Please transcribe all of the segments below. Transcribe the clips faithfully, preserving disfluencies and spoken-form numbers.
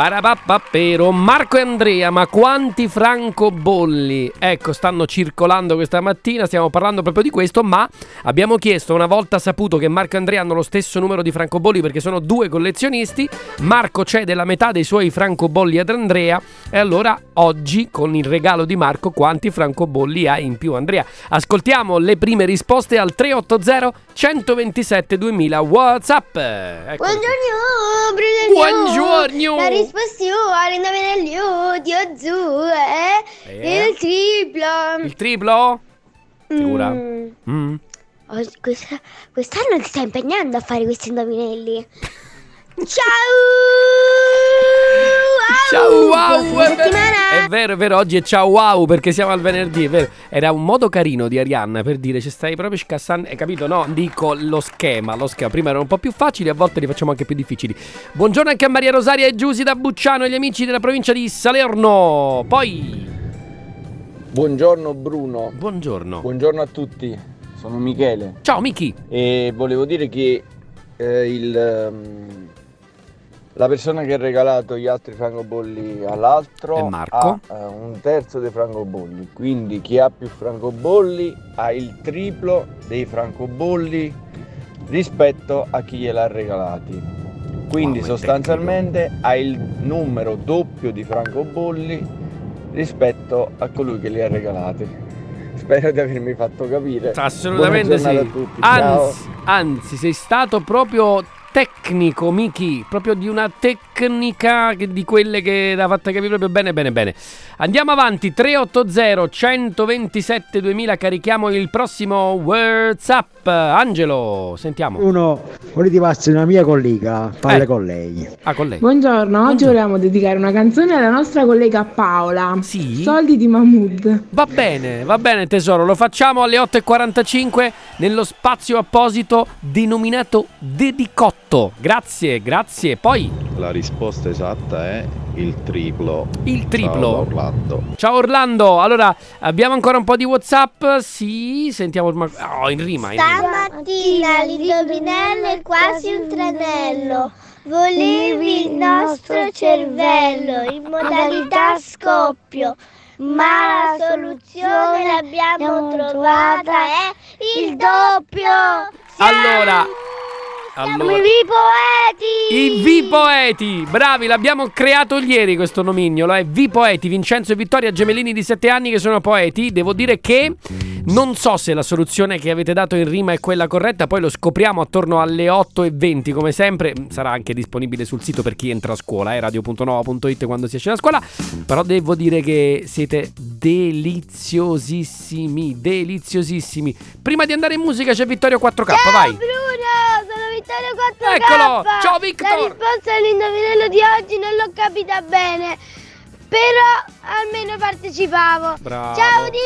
Parapappapero. Marco e Andrea, ma quanti francobolli? Ecco, stanno circolando questa mattina, stiamo parlando proprio di questo, ma abbiamo chiesto, una volta saputo che Marco e Andrea hanno lo stesso numero di francobolli perché sono due collezionisti, Marco cede la metà dei suoi francobolli ad Andrea e allora oggi con il regalo di Marco quanti francobolli ha in più Andrea? Ascoltiamo le prime risposte al tre otto zero uno due sette duemila WhatsApp. Ecco. Buongiorno, Bruno. Buongiorno. La risposta all'indovinello di Ozu è Eh? il triplo. Il triplo? Sicura? Mm. Mm. Oh, questa- quest'anno ti stai impegnando a fare questi indovinelli. Ciao! Ciao wow, Buona è vero, settimana. è vero, è vero, oggi è ciao wow perché siamo al venerdì, è vero. Era un modo carino di Arianna per dire ci stai proprio scassando, hai capito? No, dico lo schema, lo schema. Prima erano un po' più facili, a volte li facciamo anche più difficili. Buongiorno anche a Maria Rosaria e Giusy da Bucciano e gli amici della provincia di Salerno. Poi Buongiorno Bruno. buongiorno. Buongiorno a tutti, sono Michele Ciao Miki. e volevo dire che eh, il, ehm, la persona che ha regalato gli altri francobolli all'altro È Marco. ha eh, un terzo dei francobolli, quindi chi ha più francobolli ha il triplo dei francobolli rispetto a chi gliel'ha regalati. Quindi Wow, è sostanzialmente ha il numero doppio di francobolli rispetto a colui che li ha regalati. Spero di avermi fatto capire. Assolutamente Buona giornata sì. a tutti. Ciao. Anzi, anzi, sei stato proprio tecnico, Miki, proprio di una tecnica che- di quelle che l'ha fatta capire proprio bene, bene, bene. Andiamo avanti, tre otto zero uno due sette duemila, carichiamo il prossimo WhatsApp. Angelo, sentiamo. Uno, volete passare una mia collega, parla Eh. con lei. Ah, con lei. Buongiorno, oggi Buongiorno. volevamo dedicare una canzone alla nostra collega Paola. Sì? Soldi di Mahmood. Va bene, va bene tesoro, lo facciamo alle otto e quarantacinque nello spazio apposito denominato Dedicotto. Grazie, grazie. Poi La risposta esatta è il triplo. il triplo. Ciao, Orlando. Ciao Orlando, allora abbiamo ancora un po' di WhatsApp? Sì, sentiamo il mar- oh, in rima, in rima. Stamattina l'indovinello è quasi un tranello. Volevi il nostro cervello in modalità scoppio, ma la soluzione l'abbiamo trovata, è il doppio. Siamo- Allora, siamo allora. i V-Poeti. I V-Poeti, bravi, l'abbiamo creato ieri questo nomignolo, è V-Poeti, Vincenzo e Vittoria, gemellini di sette anni che sono poeti. Devo dire che non so se la soluzione che avete dato in rima è quella corretta, poi lo scopriamo attorno alle otto e venti come sempre, sarà anche disponibile sul sito per chi entra a scuola, eh, radio punto nova punto it quando si esce da scuola, però devo dire che siete deliziosissimi, deliziosissimi. Prima di andare in musica c'è Vittorio quattro K, Ciao vai. Bruno, sono Vittorio quattro K. Eccolo, ciao Victor. La risposta all'indovinello di oggi non l'ho capita bene, però almeno partecipavo. Bravo. Ciao di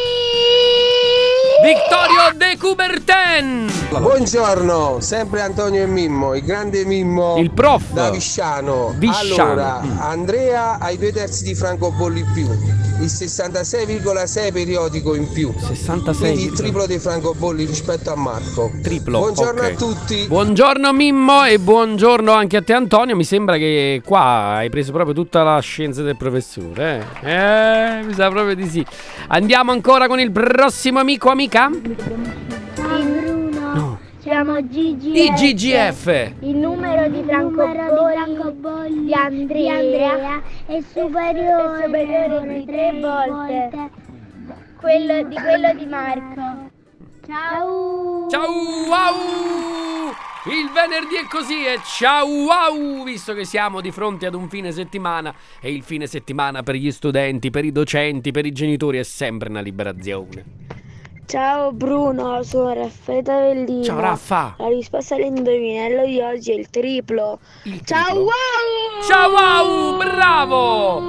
Vittorio De Coubertin, Buongiorno, sempre Antonio e Mimmo, il grande Mimmo il prof. da Visciano. Visciano. Allora, Mm. Andrea ha i due terzi di francobolli in più, il sessantasei virgola sei periodico in più, sessantasei quindi il triplo dei francobolli rispetto a Marco. Triplo. Buongiorno ok. a tutti. Buongiorno Mimmo e buongiorno anche a te Antonio. Mi sembra che qua hai preso proprio tutta la scienza del professore. Eh, eh mi sa proprio di sì. Andiamo ancora con il prossimo amico, amica. Ciao Bruno, No. siamo G G F. I G G F. Il numero di francobolli di Andrea è superiore, di tre volte quello di quello di Marco. Ciao. Ciao wow! Il venerdì è così e ciao wow! Visto che siamo di fronte ad un fine settimana e il fine settimana per gli studenti, per i docenti, per i genitori è sempre una liberazione. Ciao Bruno, sono Raffaele Avellino. Ciao Raffa! La risposta all'indovinello di oggi è il triplo. Il Ciao triplo. wow! Ciao wow! Bravo!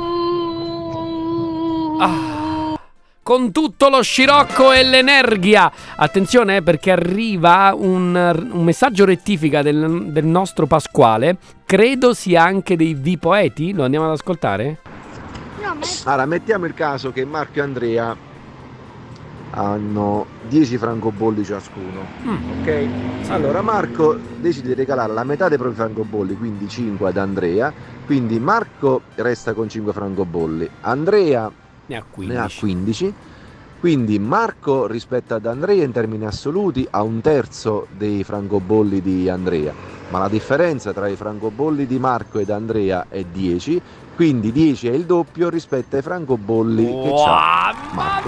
Ah. Con tutto lo scirocco e l'energia. Attenzione eh, perché arriva un, un messaggio rettifica del, del nostro Pasquale. Credo sia anche dei V-Poeti. Lo andiamo ad ascoltare? No, ma Allora, mettiamo il caso che Marco e Andrea hanno dieci francobolli ciascuno. Mm. Ok? Allora Marco decide di regalare la metà dei propri francobolli, quindi cinque ad Andrea, Quindi Marco resta con cinque francobolli, Andrea ne ha quindici. Ne ha quindici. Quindi Marco rispetto ad Andrea in termini assoluti ha un terzo dei francobolli di Andrea, ma la differenza tra i francobolli di Marco ed Andrea è dieci, quindi dieci è il doppio rispetto ai francobolli wow, che c'ha Marco.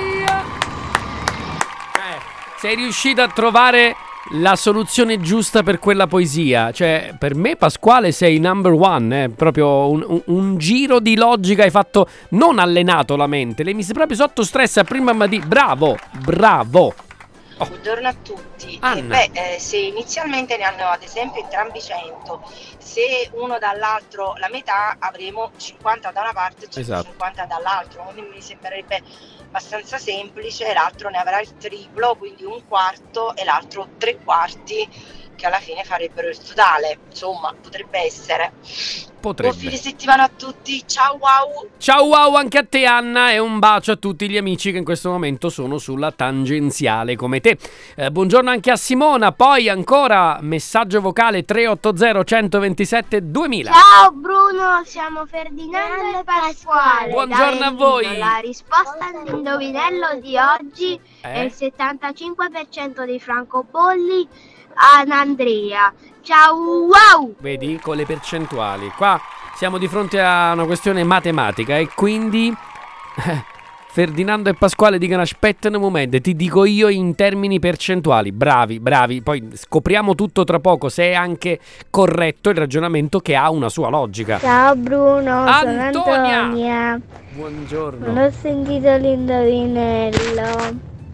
Eh, sei riuscito a trovare la soluzione giusta per quella poesia. Cioè, per me, Pasquale, sei number one. Eh? Proprio un, un, un giro di logica hai fatto, non allenato la mente. Le mise proprio sotto stress a prima mattina. Bravo, bravo. Oh. Buongiorno a tutti. Anna. Eh beh, eh, se inizialmente ne hanno ad esempio entrambi cento, se uno dall'altro la metà, avremo cinquanta da una parte e centocinquanta esatto. dall'altro. Quindi mi sembrerebbe abbastanza semplice. L'altro ne avrà il triplo, quindi un quarto, e l'altro tre quarti, che alla fine farebbero il totale. Insomma, potrebbe essere. Potrebbe. Buon fine settimana a tutti, ciao wow. Ciao wow anche a te Anna, e un bacio a tutti gli amici che in questo momento sono sulla tangenziale come te. Eh, buongiorno anche a Simona, poi ancora messaggio vocale tre otto zero uno due sette duemila. Ciao Bruno, siamo Ferdinando e Pasquale. Buongiorno a voi. La risposta all'indovinello di oggi eh? è il settantacinque per cento dei francobolli ad Andrea. Ciao wow! Vedi, con le percentuali. Qua siamo di fronte a una questione matematica e quindi eh, Ferdinando e Pasquale dicono aspetta un momento, ti dico io in termini percentuali. Bravi, bravi. Poi scopriamo tutto tra poco se è anche corretto il ragionamento che ha una sua logica. Ciao Bruno, Antonia. sono Antonia. Buongiorno. Non ho sentito l'indovinello.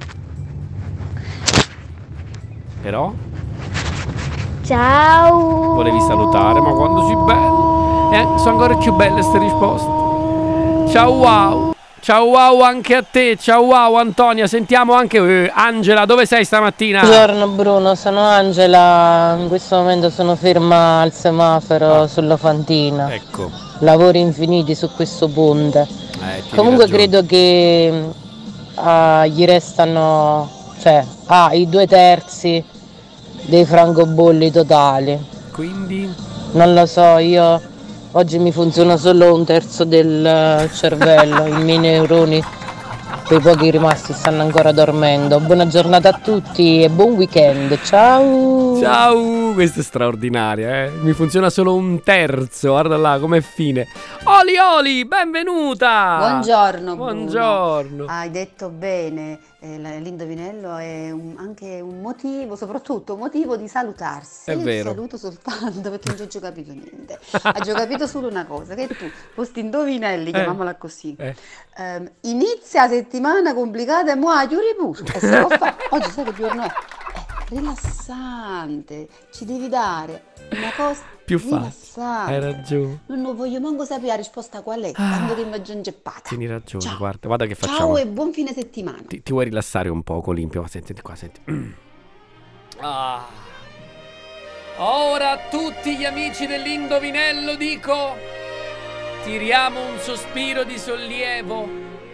Però? Ciao. Volevi salutare, ma quando si bello. Eh, sono ancora più belle queste risposte. Ciao wow. Ciao wow anche a te. Ciao wow Antonia. Sentiamo anche eh, Angela, dove sei stamattina? Buongiorno Bruno, sono Angela. In questo momento sono ferma al semaforo ah. sulla Fantina. Ecco. Lavori infiniti su questo ponte. Eh, Comunque credo che uh, gli restano, cioè, ah, i due terzi dei francobolli totali. Quindi? Non lo so, io oggi mi funziona solo un terzo del cervello, i miei neuroni, quei pochi rimasti, stanno ancora dormendo. Buona giornata a tutti e buon weekend, ciao! Ciao, questa è straordinaria, eh? Mi funziona solo un terzo, guarda là com'è fine. Oli Oli, benvenuta! Buongiorno, Buongiorno. Bruno. Hai detto bene, eh, l'indovinello è un, anche un motivo, soprattutto un motivo di salutarsi. È Io vero. ti saluto soltanto perché non ci ho capito niente. Hai già capito solo una cosa, che tu, questi indovinelli, chiamiamola così, Eh. ehm, inizia la settimana complicata e muoio ripus. E se lo fa, oggi sai che giorno è? È rilassante, ci devi dare una cosa Più facile. rilassante. Hai ragione. Non, non voglio manco sapere la risposta qual è, tanto che mi ha già ingeppata. Tieni ragione, Ciao. guarda, guarda che facciamo. Ciao e buon fine settimana. Ti, ti vuoi rilassare un poco, Olimpio? Ma senti qua, senti. Ah. Ora a tutti gli amici dell'indovinello dico: tiriamo un sospiro di sollievo.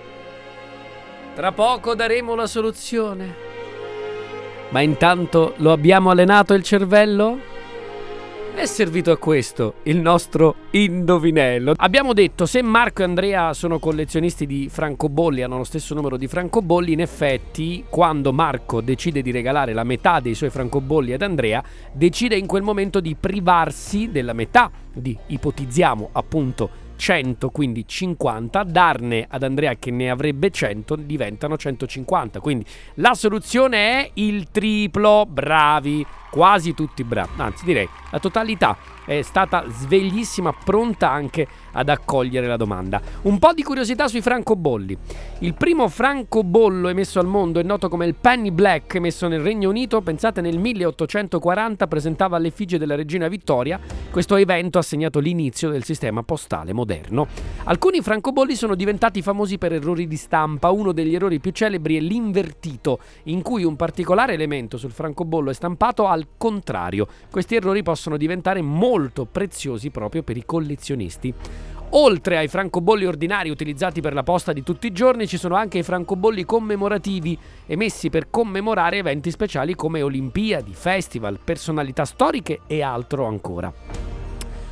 Tra poco daremo la soluzione. Ma intanto lo abbiamo allenato il cervello? È servito a questo il nostro indovinello. Abbiamo detto, se Marco e Andrea sono collezionisti di francobolli, hanno lo stesso numero di francobolli, in effetti quando Marco decide di regalare la metà dei suoi francobolli ad Andrea, decide in quel momento di privarsi della metà di, ipotizziamo appunto, cento, quindi cinquanta, darne ad Andrea che ne avrebbe cento, diventano centocinquanta. Quindi la soluzione è il triplo. Bravi, quasi tutti bravi, anzi direi la totalità è stata sveglissima, pronta anche ad accogliere la domanda. Un po' di curiosità sui francobolli. Il primo francobollo emesso al mondo è noto come il Penny Black, emesso nel Regno Unito, pensate nel milleottocentoquaranta, presentava l'effigie della regina Vittoria. Questo evento ha segnato l'inizio del sistema postale moderno. Alcuni francobolli sono diventati famosi per errori di stampa. Uno degli errori più celebri è l'invertito, in cui un particolare elemento sul francobollo è stampato al contrario. Questi errori possono diventare molto preziosi proprio per i collezionisti. Oltre ai francobolli ordinari utilizzati per la posta di tutti i giorni, ci sono anche i francobolli commemorativi, emessi per commemorare eventi speciali come Olimpiadi, festival, personalità storiche e altro ancora.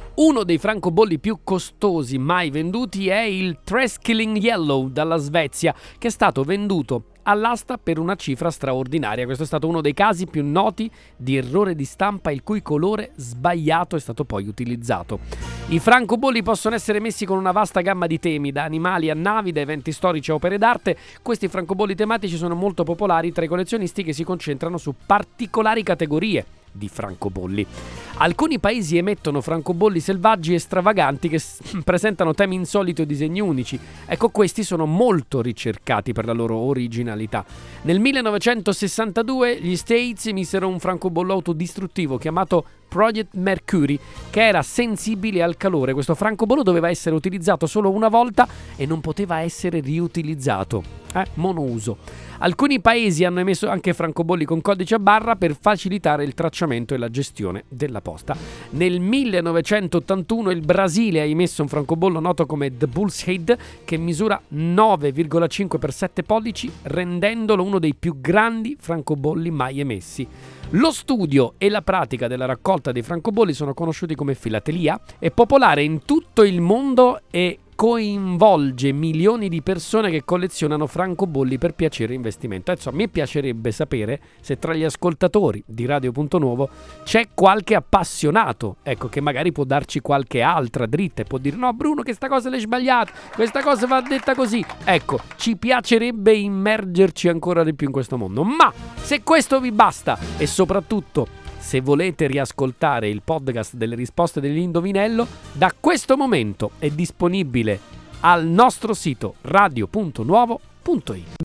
Uno dei francobolli più costosi mai venduti è il Treskilling Yellow dalla Svezia, che è stato venduto all'asta per una cifra straordinaria. Questo è stato uno dei casi più noti di errore di stampa il cui colore sbagliato è stato poi utilizzato. I francobolli possono essere messi con una vasta gamma di temi, da animali a navi, da eventi storici a opere d'arte. Questi francobolli tematici sono molto popolari tra i collezionisti che si concentrano su particolari categorie di francobolli. Alcuni paesi emettono francobolli selvaggi e stravaganti che s- presentano temi insoliti o disegni unici. Ecco, questi sono molto ricercati per la loro originalità. Nel millenovecentosessantadue gli States emisero un francobollo autodistruttivo chiamato Project Mercury, che era sensibile al calore. Questo francobollo doveva essere utilizzato solo una volta e non poteva essere riutilizzato. Eh, monouso. Alcuni paesi hanno emesso anche francobolli con codice a barra per facilitare il tracciamento e la gestione della posta. Nel millenovecentottantuno il Brasile ha emesso un francobollo noto come The Bull's Head, che misura nove virgola cinque per sette pollici, rendendolo uno dei più grandi francobolli mai emessi. Lo studio e la pratica della raccolta dei francobolli sono conosciuti come filatelia, è popolare in tutto il mondo e coinvolge milioni di persone che collezionano francobolli per piacere e investimento. Adesso a me piacerebbe sapere se tra gli ascoltatori di Radio Punto Nuovo c'è qualche appassionato, ecco, che magari può darci qualche altra dritta e può dire: no Bruno, che sta cosa l'hai sbagliata, questa cosa va detta così. Ecco, ci piacerebbe immergerci ancora di più in questo mondo. Ma se questo vi basta, e soprattutto se volete riascoltare il podcast delle risposte dell'indovinello, da questo momento è disponibile al nostro sito radio punto nuovo punto it.